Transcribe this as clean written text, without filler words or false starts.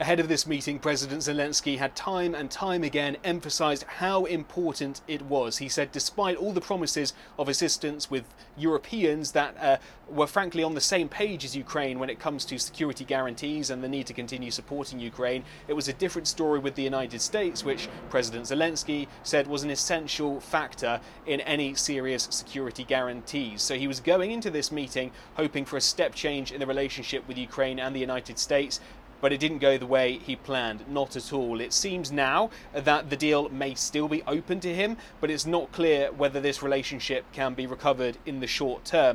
Ahead of this meeting, President Zelensky had time and time again emphasised how important it was. He said despite all the promises of assistance with Europeans that were frankly on the same page as Ukraine when it comes to security guarantees and the need to continue supporting Ukraine, it was a different story with the United States, which President Zelensky said was an essential factor in any serious security guarantees. So he was going into this meeting hoping for a step change in the relationship with Ukraine and the United States, but it didn't go the way he planned, not at all. It seems now that the deal may still be open to him, but it's not clear whether this relationship can be recovered in the short term.